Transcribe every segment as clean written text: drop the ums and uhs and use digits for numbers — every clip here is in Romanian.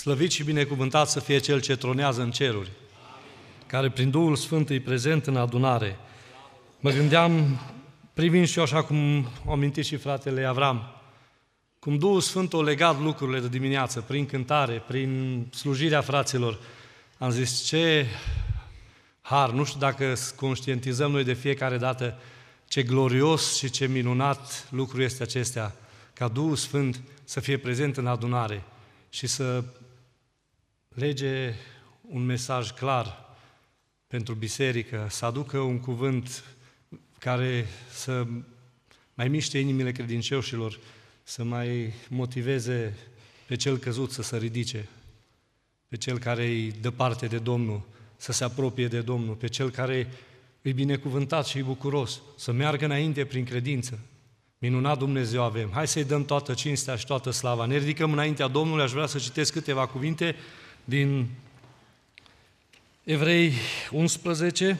Slăvit și binecuvântat să fie Cel ce tronează în ceruri, care prin Duhul Sfânt e prezent în adunare. Mă gândeam, privind și eu așa cum a amintit și fratele Avram, cum Duhul Sfânt a legat lucrurile de dimineață, prin cântare, prin slujirea fraților. Am zis, ce har, nu știu dacă conștientizăm noi de fiecare dată ce glorios și ce minunat lucru este acestea, ca Duhul Sfânt să fie prezent în adunare și să lege un mesaj clar pentru biserică, să aducă un cuvânt care să mai miște inimile credincioșilor, să mai motiveze pe cel căzut să se ridice, pe cel care îi dă parte de Domnul, să se apropie de Domnul, pe cel care îi binecuvântat și îi bucuros, să meargă înainte prin credință. Minunat Dumnezeu avem. Hai să-i dăm toată cinstea și toată slava. Ne ridicăm înaintea Domnului, aș vrea să citesc câteva cuvinte din Evrei 11.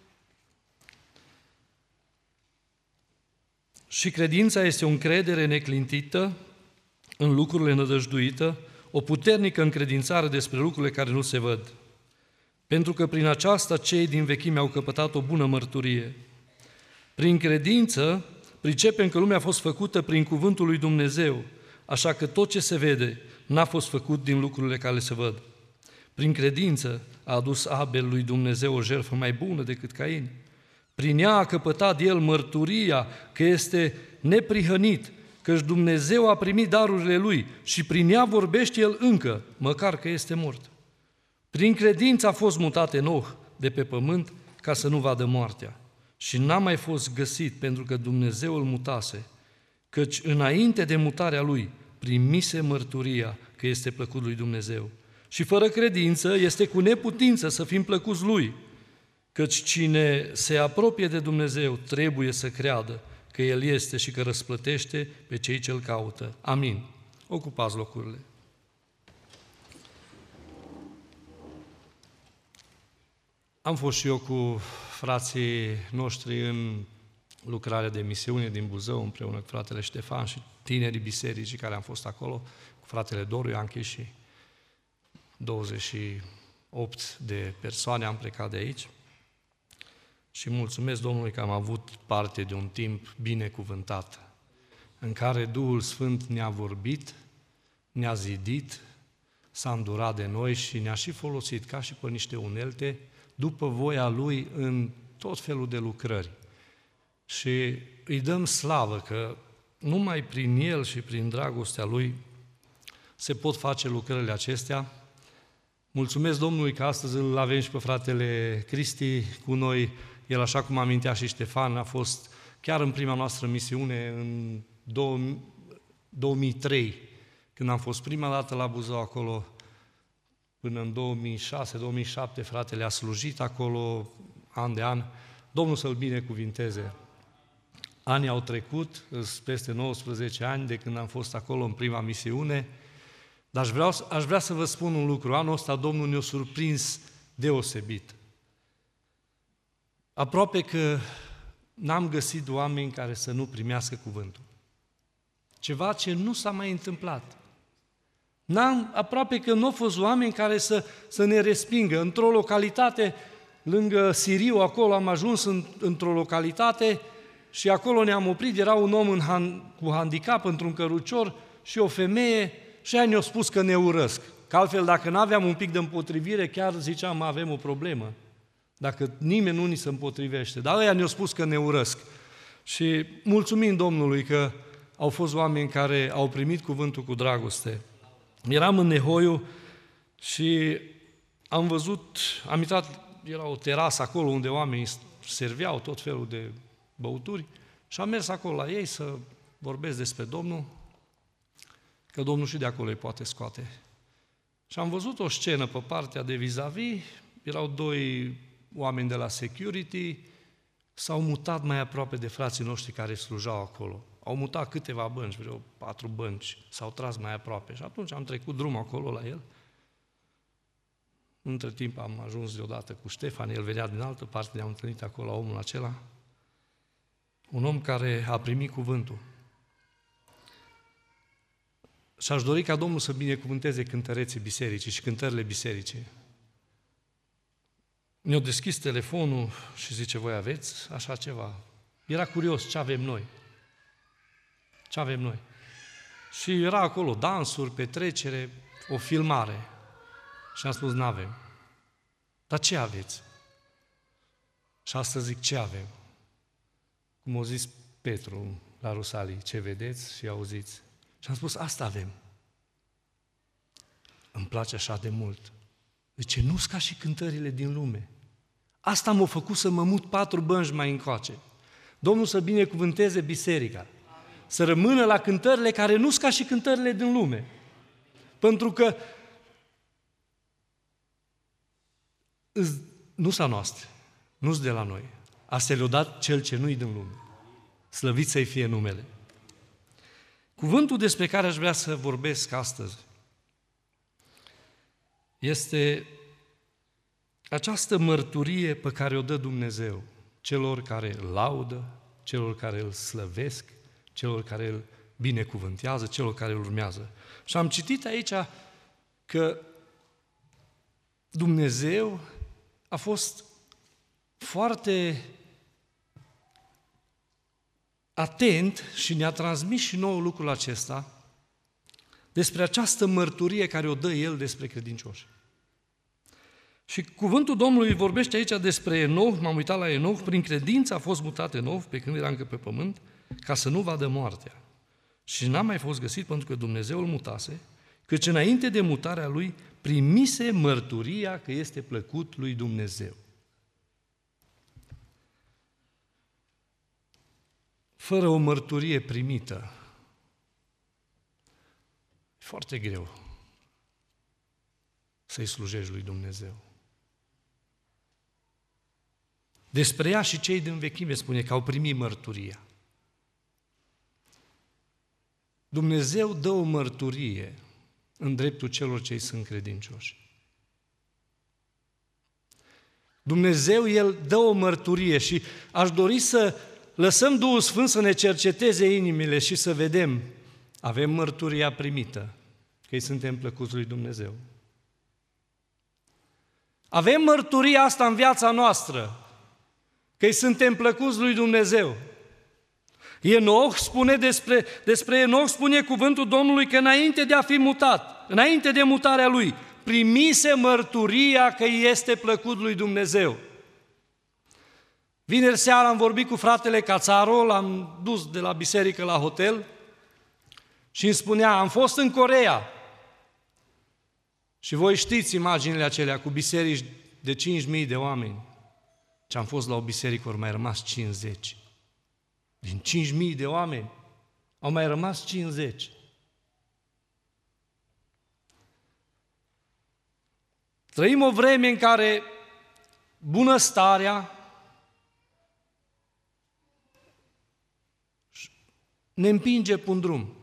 Și credința este o încredere neclintită în lucrurile nădăjduită, o puternică încredințare despre lucrurile care nu se văd. Pentru că prin aceasta cei din vechime au căpătat o bună mărturie. Prin credință pricepem că lumea a fost făcută prin cuvântul lui Dumnezeu, așa că tot ce se vede n-a fost făcut din lucrurile care se văd. Prin credință a adus Abel lui Dumnezeu o jertfă mai bună decât Cain. Prin ea a căpătat el mărturia că este neprihănit, căci Dumnezeu a primit darurile lui și prin ea vorbește el încă, măcar că este mort. Prin credință a fost mutat Enoch de pe pământ ca să nu vadă moartea. Și n-a mai fost găsit pentru că Dumnezeu îl mutase, căci înainte de mutarea lui primise mărturia că este plăcut lui Dumnezeu. Și fără credință este cu neputință să fim plăcuți lui, căci cine se apropie de Dumnezeu trebuie să creadă că El este și că răsplătește pe cei ce-L caută. Amin. Ocupați locurile. Am fost și eu cu frații noștri în lucrarea de misiune din Buzău, împreună cu fratele Ștefan și tinerii bisericii care am fost acolo, cu fratele Doru Ianchi și 28 de persoane am plecat de aici. Și mulțumesc Domnului că am avut parte de un timp binecuvântat, în care Duhul Sfânt ne-a vorbit, ne-a zidit, s-a îndurat de noi și ne-a și folosit ca și pe niște unelte, după voia Lui în tot felul de lucrări. Și îi dăm slavă că numai prin El și prin dragostea Lui se pot face lucrările acestea. Mulțumesc Domnului că astăzi îl avem și pe fratele Cristi cu noi. El, așa cum amintea și Ștefan, a fost chiar în prima noastră misiune în 2003, când am fost prima dată la Buzău acolo, până în 2006-2007, fratele a slujit acolo an de an. Domnul să-l binecuvinteze. Anii au trecut, peste 19 ani de când am fost acolo în prima misiune, dar aș vrea să vă spun un lucru. Anul ăsta Domnul ne-a surprins deosebit. Aproape că n-am găsit oameni care să nu primească cuvântul. Ceva ce nu s-a mai întâmplat. Aproape că nu au fost oameni care să ne respingă. Într-o localitate, lângă Siriu, acolo am ajuns într-o localitate și acolo ne-am oprit, era un om cu handicap într-un cărucior și o femeie și aia ne-au spus că ne urăsc. Că altfel, dacă nu aveam un pic de împotrivire, chiar ziceam, avem o problemă. Dacă nimeni nu ni se împotrivește. Dar ăia ne-au spus că ne urăsc. Și mulțumim Domnului că au fost oameni care au primit cuvântul cu dragoste. Eram în Nehoiu și am intrat, era o terasă acolo unde oamenii serveau tot felul de băuturi și am mers acolo la ei să vorbesc despre Domnul, că Domnul și de acolo îi poate scoate. Și am văzut o scenă pe partea de vis-a-vis, erau doi oameni de la security, s-au mutat mai aproape de frații noștri care slujau acolo. Au mutat câteva bănci, vreo 4 bănci, s-au tras mai aproape. Și atunci am trecut drumul acolo la el. Între timp am ajuns deodată cu Ștefan, el venea din altă parte, ne-am întâlnit acolo la omul acela. Un om care a primit cuvântul. Și aș dori ca Domnul să binecuvânteze cântăreții bisericii și cântările bisericii. Ne-au deschis telefonul și zice, voi aveți așa ceva? Era curios ce avem noi. Ce avem noi? Și era acolo dansuri, petrecere, o filmare. Și am spus, n-avem. Dar ce aveți? Și astăzi zic, ce avem? Cum a zis Petru la Rusalii, ce vedeți și auziți? Și am spus, asta avem. Îmi place așa de mult. Deci nu-s ca și cântările din lume. Asta m-a făcut să mă mut 4 bănci mai încoace. Domnul să binecuvânteze biserica. Să rămână la cântările care nu-s ca și cântările din lume. Pentru că nu-s a noastre, nu-s de la noi. Asta le-a dat cel ce nu-i din lume. Slăvit să-i fie numele. Cuvântul despre care aș vrea să vorbesc astăzi este această mărturie pe care o dă Dumnezeu celor care îl laudă, celor care îl slăvesc, celor care îl binecuvântează, celor care îl urmează. Și am citit aici că Dumnezeu a fost foarte atent și ne-a transmis și nouă lucrul acesta despre această mărturie care o dă El despre credincioși. Și cuvântul Domnului vorbește aici despre Enoch, m-am uitat la Enoch, prin credință a fost mutat Enoch pe când era încă pe pământ, ca să nu vadă moartea. Și n-a mai fost găsit pentru că Dumnezeu îl mutase, căci înainte de mutarea lui primise mărturia că este plăcut lui Dumnezeu. Fără o mărturie primită, e foarte greu să-i slujești lui Dumnezeu. Despre ea și cei din vechime spune că au primit mărturia. Dumnezeu dă o mărturie în dreptul celor ce sunt credincioși. Dumnezeu, El dă o mărturie și aș dori să lăsăm Duhul Sfânt să ne cerceteze inimile și să vedem, avem mărturia primită, că îi suntem plăcuți lui Dumnezeu. Avem mărturia asta în viața noastră, că îi suntem plăcuți lui Dumnezeu. Enoch spune despre Enoch spune cuvântul Domnului că înainte de a fi mutat, înainte de mutarea lui, primise mărturia că îi este plăcut lui Dumnezeu. Vineri seara am vorbit cu fratele Cațaro, l-am dus de la biserică la hotel și îmi spunea, am fost în Coreea și voi știți imaginile acelea cu biserici de 5.000 de oameni. Și am fost la o biserică, ori mai rămas 50. Din 5.000 de oameni au mai rămas 50. Trăim o vreme în care bunăstarea ne împinge pe un drum.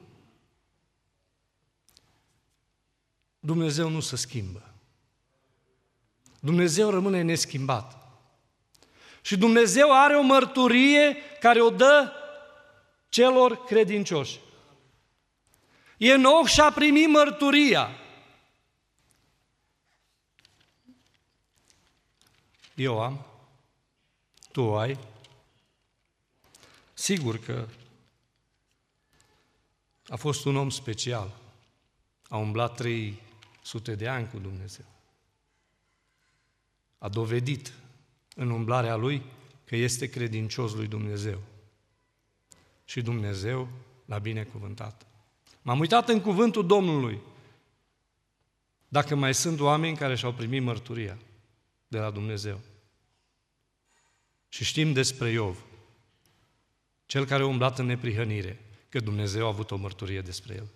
Dumnezeu nu se schimbă. Dumnezeu rămâne neschimbat. Și Dumnezeu are o mărturie care o dă celor credincioși. Enoch și-a primit mărturia. Eu am, tu ai. Sigur că a fost un om special. A umblat 300 de ani cu Dumnezeu. A dovedit în umblarea lui că este credincios lui Dumnezeu. Și Dumnezeu l-a binecuvântat. M-am uitat în cuvântul Domnului dacă mai sunt oameni care și-au primit mărturia de la Dumnezeu. Și știm despre Iov, cel care a umblat în neprihănire, că Dumnezeu a avut o mărturie despre el.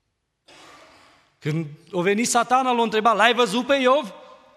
Când a venit Satana, l-a întrebat, l-ai văzut pe Iov?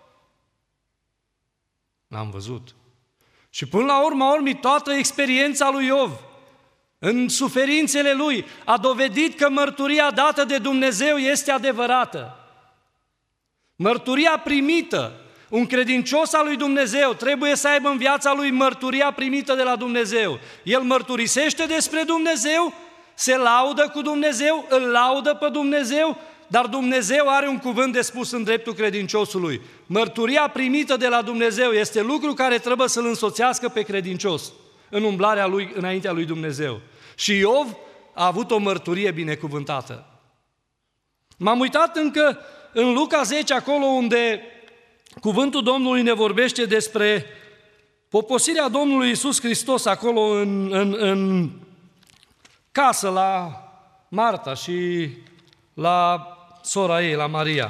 L-am văzut. Și până la urma toată experiența lui Iov, în suferințele lui, a dovedit că mărturia dată de Dumnezeu este adevărată. Mărturia primită, un credincios al lui Dumnezeu trebuie să aibă în viața lui mărturia primită de la Dumnezeu. El mărturisește despre Dumnezeu se laudă cu Dumnezeu, îl laudă pe Dumnezeu, dar Dumnezeu are un cuvânt de spus în dreptul credinciosului. Mărturia primită de la Dumnezeu este lucru care trebuie să-l însoțească pe credincios în umblarea lui înaintea lui Dumnezeu. Și Iov a avut o mărturie binecuvântată. M-am uitat încă în Luca 10, acolo unde cuvântul Domnului ne vorbește despre poposirea Domnului Iisus Hristos acolo în casă la Marta și la sora ei, la Maria.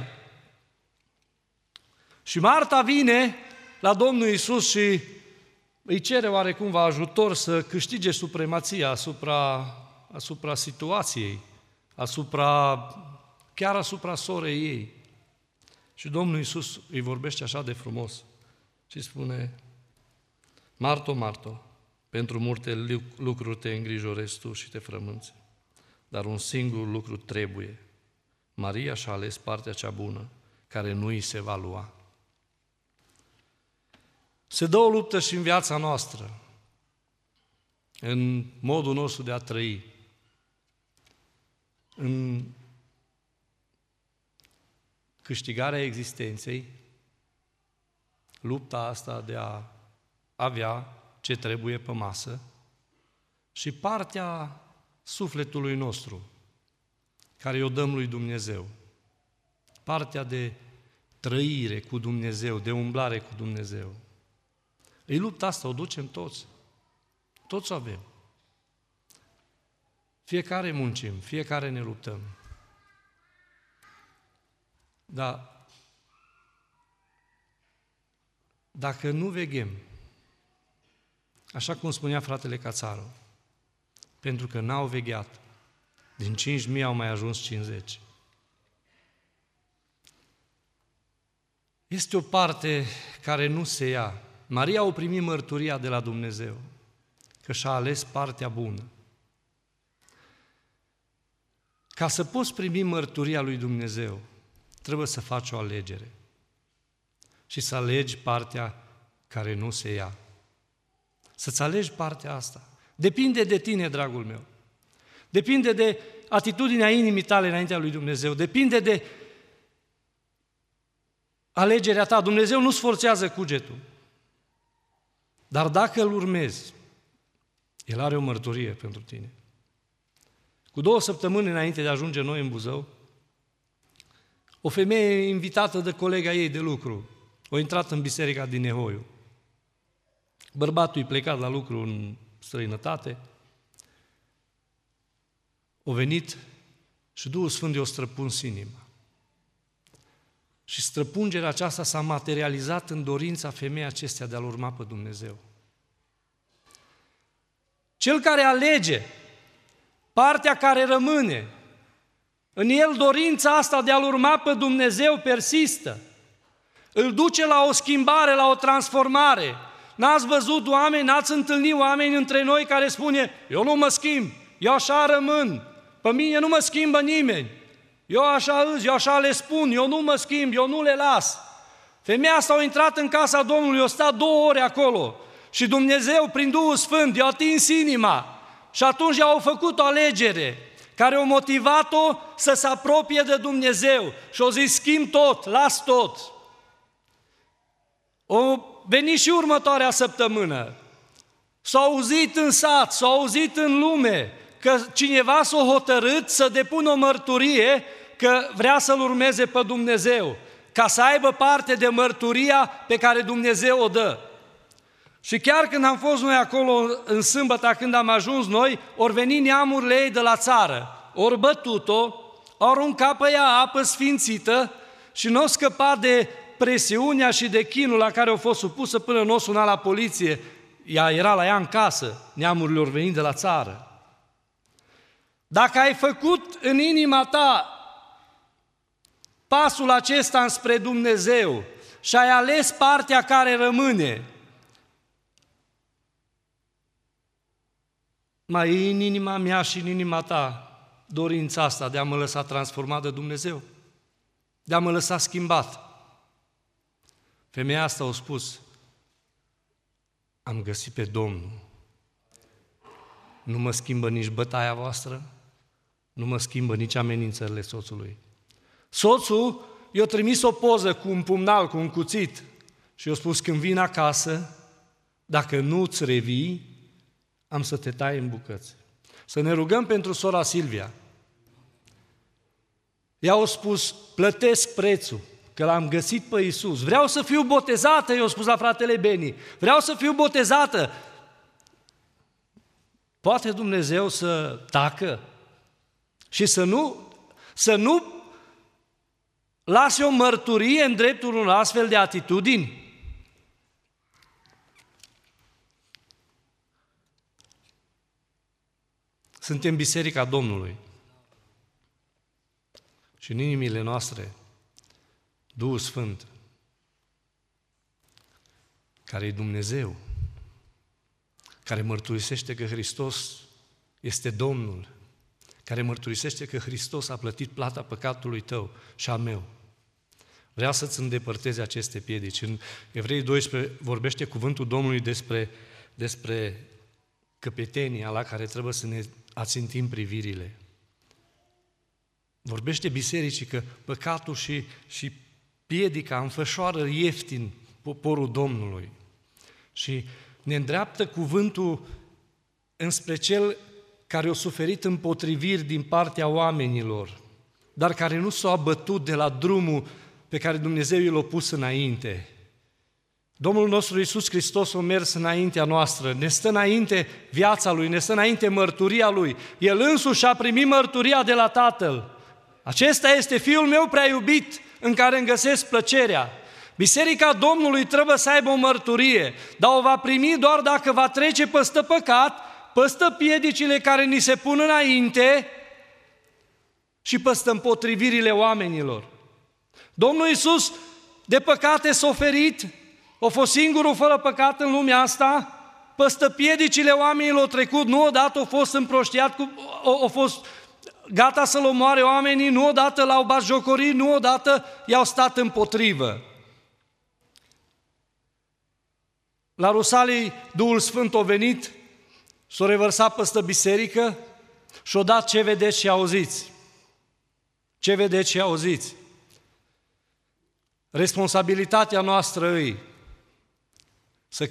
Și Marta vine la Domnul Iisus și îi cere oarecumva ajutor să câștige supremația asupra situației, chiar asupra sorei ei. Și Domnul Iisus îi vorbește așa de frumos și spune: Marto, Marto, pentru multe lucruri te îngrijorezi tu și te frămânți, dar un singur lucru trebuie. Maria și-a ales partea cea bună, care nu îi se va lua. Se dă o luptă și în viața noastră, în modul nostru de a trăi, în câștigarea existenței, lupta asta de a avea ce trebuie pe masă și partea sufletului nostru, care o dăm lui Dumnezeu, partea de trăire cu Dumnezeu, de umblare cu Dumnezeu. Ei, lupta asta o ducem toți. Toți o avem. Fiecare muncim, fiecare ne luptăm. Dar dacă nu veghem, așa cum spunea fratele Cațaru, pentru că n-au vegheat, din 5.000 au mai ajuns 50. Este o parte care nu se ia. Maria a primit mărturia de la Dumnezeu, că și-a ales partea bună. Ca să poți primi mărturia lui Dumnezeu, trebuie să faci o alegere și să alegi partea care nu se ia. Să-ți alegi partea asta. Depinde de tine, dragul meu. Depinde de atitudinea inimii tale înaintea lui Dumnezeu. Depinde de alegerea ta. Dumnezeu nu-ți forțează cugetul. Dar dacă îl urmezi, El are o mărturie pentru tine. Cu 2 săptămâni înainte de a ajunge noi în Buzău, o femeie invitată de colega ei de lucru a intrat în biserica din Nehoiu. Bărbatul e plecat la lucru în străinătate, a venit și Duhul Sfânt i-a străpuns inima. Și străpungerea aceasta s-a materializat în dorința femeii acestea de a-L urma pe Dumnezeu. Cel care alege partea care rămâne, în el dorința asta de a-L urma pe Dumnezeu persistă, îl duce la o schimbare, la o transformare. N-ați văzut oameni, n-ați întâlnit oameni între noi care spune: eu nu mă schimb, eu așa rămân, pe mine nu mă schimbă nimeni, eu așa îs, eu așa le spun, eu nu mă schimb, eu nu le las. Femeia asta a intrat în casa Domnului, a stat 2 ore acolo și Dumnezeu, prin Duhul Sfânt, i-a atins inima și atunci i-au făcut o alegere care a motivat-o să se apropie de Dumnezeu și a zis: schimb tot, las tot. O venit și următoarea săptămână. S-a auzit în sat, s-a auzit în lume că cineva s-a hotărât să depună o mărturie că vrea să-L urmeze pe Dumnezeu, ca să aibă parte de mărturia pe care Dumnezeu o dă. Și chiar când am fost noi acolo în sâmbătă, când am ajuns noi, ori veni neamurile ei de la țară, ori bătut-o, au aruncat pe ea apă sfințită și nu o scăpa de presiunea și de chinul la care a fost supusă până nu o suna la poliție. Ea era la ea în casă, neamurile ori veni de la țară. Dacă ai făcut în inima ta pasul acesta înspre Dumnezeu și ai ales partea care rămâne, mai e în inima mea și în inima ta dorința asta de a mă lăsa transformat de Dumnezeu, de a mă lăsa schimbat. Femeia asta a spus: am găsit pe Domnul. Nu mă schimbă nici bătaia voastră, nu mă schimbă nici amenințările soțului. Soțul i-a trimis o poză cu un pumnal, cu un cuțit și i-a spus, când vin acasă, dacă nu-ți revii, am să te tai în bucăți. Să ne rugăm pentru sora Silvia. Ea a spus, plătesc prețul, că l-am găsit pe Iisus. Vreau să fiu botezată, i-a spus la fratele Beni. Vreau să fiu botezată. Poate Dumnezeu să tacă și să nu lase o mărturie în dreptul unor astfel de atitudini? Suntem Biserica Domnului și în inimile noastre Duhul Sfânt, care e Dumnezeu, care mărturisește că Hristos este Domnul, care mărturisește că Hristos a plătit plata păcatului tău și a meu. Vrea să-ți îndepărteze aceste piedici. În Evrei 12 vorbește cuvântul Domnului despre căpetenia la care trebuie să ne ațintim privirile. Vorbește bisericii că păcatul și piedica înfășoară ieftin poporul Domnului. Și ne îndreaptă cuvântul înspre cel care a suferit împotriviri din partea oamenilor, dar care nu s-a abătut de la drumul pe care Dumnezeu i l-a pus înainte. Domnul nostru Iisus Hristos a mers înaintea noastră, ne stă înainte viața Lui, ne stă înainte mărturia Lui. El însuși a primit mărturia de la Tatăl. Acesta este Fiul meu prea iubit, în care îmi găsesc plăcerea. Biserica Domnului trebuie să aibă o mărturie, dar o va primi doar dacă va trece păstă păcat, păstă piedicile care ni se pun înainte și păstă împotrivirile oamenilor. Domnul Iisus de păcate s-a oferit, a fost singurul fără păcat în lumea asta, păstă piedicile oamenilor au trecut, nu odată a fost împroștiat, a fost gata să-l omoare oamenii, nu odată l-au batjocorit, nu odată i-au stat împotrivă. La Rusalii, Duhul Sfânt a venit, s-a revărsat peste biserică și a dat ce vedeți și auziți. Ce vedeți și auziți. Responsabilitatea noastră îi să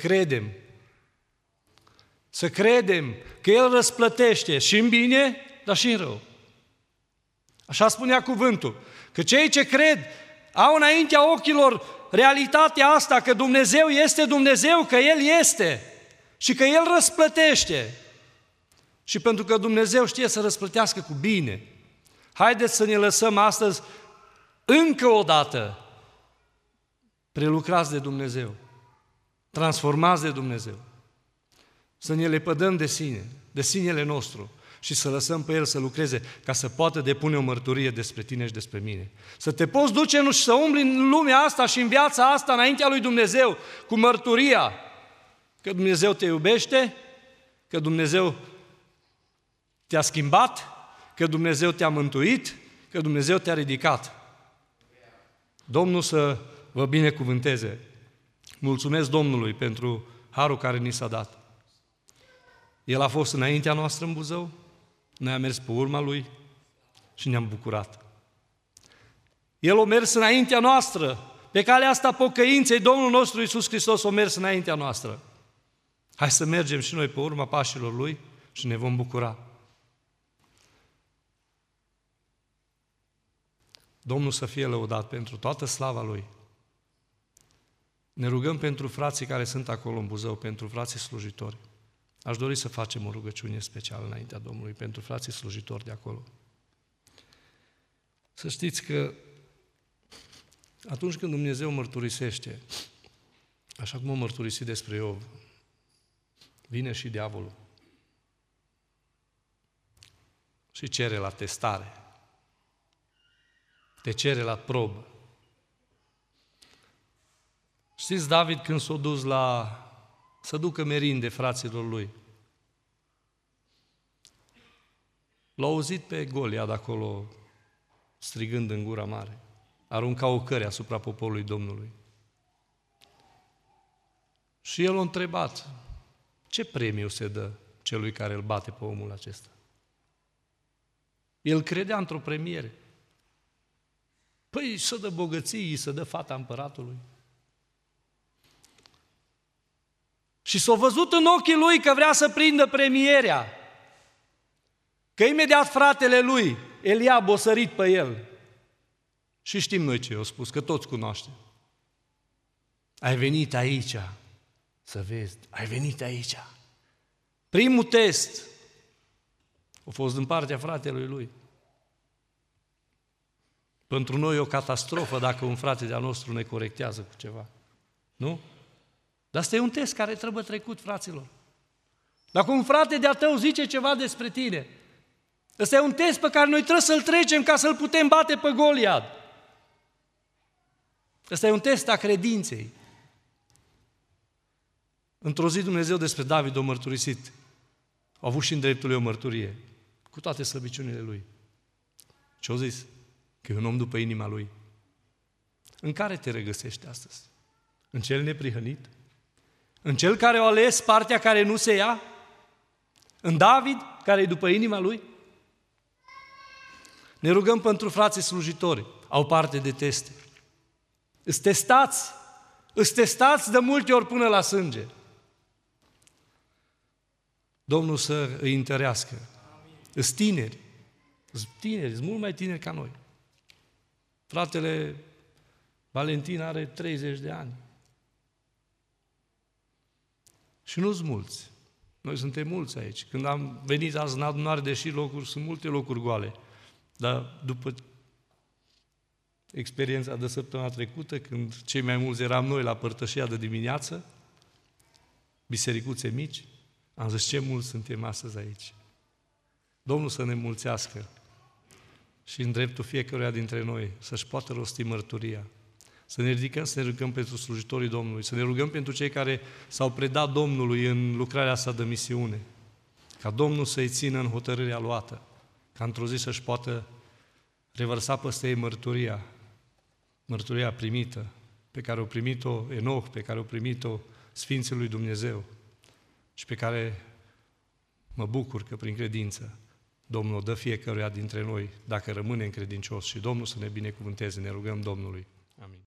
credem că El răsplătește și în bine, dar și în rău. Așa spunea cuvântul, că cei ce cred au înaintea ochilor realitatea asta, că Dumnezeu este Dumnezeu, că El este și că El răsplătește. Și pentru că Dumnezeu știe să răsplătească cu bine, haideți să ne lăsăm astăzi încă o dată prelucrați de Dumnezeu, transformați de Dumnezeu, să ne lepădăm de sine, de sinele nostru și să lăsăm pe El să lucreze ca să poată depune o mărturie despre tine și despre mine. Să te poți duce și să umbli în lumea asta și în viața asta înaintea lui Dumnezeu cu mărturia că Dumnezeu te iubește, că Dumnezeu te-a schimbat, că Dumnezeu te-a mântuit, că Dumnezeu te-a ridicat. Domnul să vă binecuvânteze. Mulțumesc Domnului pentru harul care ni s-a dat. El a fost înaintea noastră în Buzău, noi am mers pe urma Lui și ne-am bucurat. El a mers înaintea noastră, pe calea asta pocăinței, Domnul nostru Iisus Hristos a mers înaintea noastră. Hai să mergem și noi pe urma pașilor Lui și ne vom bucura. Domnul să fie lăudat pentru toată slava Lui. Ne rugăm pentru frații care sunt acolo în Buzău, pentru frații slujitori. Aș dori să facem o rugăciune specială înaintea Domnului pentru frații slujitori de acolo. Să știți că atunci când Dumnezeu mărturisește, așa cum a mărturisit despre Iov, vine și diavolul și cere la testare, te cere la probă. Știți, David când s-a dus să ducă merinde fraților lui, l-a auzit pe Goliat acolo strigând în gura mare, arunca o căre asupra poporului Domnului. Și el a întrebat, ce premiu se dă celui care îl bate pe omul acesta? El credea într-o premiere. Păi să dă bogății, să dă fata împăratului. Și s-a văzut în ochii lui că vrea să prindă premierea. Că imediat fratele lui, Eliab, a sărit pe el. Și știm noi ce i-a spus, că toți cunoaștem. Ai venit aici să vezi, ai venit aici. Primul test a fost din partea fratelui lui. Pentru noi e o catastrofă dacă un frate de-al nostru ne corectează cu ceva. Nu? Dar asta e un test care trebuie trecut, fraților. Dacă un frate de-a tău zice ceva despre tine, ăsta e un test pe care noi trebuie să-l trecem ca să-l putem bate pe Goliat. Ăsta e un test a credinței. Într-o zi Dumnezeu despre David a mărturisit. A avut și în dreptul lui o mărturie, cu toate slăbiciunile lui. Ce a zis? Că e un om după inima lui. În care te regăsești astăzi? În cel neprihănit? În cel care a ales partea care nu se ia? În David, care e după inima lui? Ne rugăm pentru frații slujitori, au parte de teste. Îți testați de multe ori până la sânge. Domnul să îi întărească. Îți tineri, îți mult mai tineri ca noi. Fratele Valentin are 30 de ani. Și nu-s mulți. Noi suntem mulți aici. Când am venit azi în adunare, deși sunt multe locuri goale, dar după experiența de săptămâna trecută, când cei mai mulți eram noi la părtășia de dimineață, bisericuțe mici, am zis ce mulți suntem astăzi aici. Domnul să ne mulțească și în dreptul fiecăruia dintre noi să-și poată rosti mărturia. Să ne rugăm pentru slujitorii Domnului, să ne rugăm pentru cei care s-au predat Domnului în lucrarea sa de misiune, ca Domnul să-i țină în hotărârea luată, ca într-o zi să-și poată revărsa peste ei mărturia primită, pe care au primit-o Enoch, pe care au primit-o Sfinții lui Dumnezeu și pe care mă bucur că prin credință Domnul o dă fiecăruia dintre noi dacă rămâne credincios și Domnul să ne binecuvânteze, ne rugăm Domnului. Amin.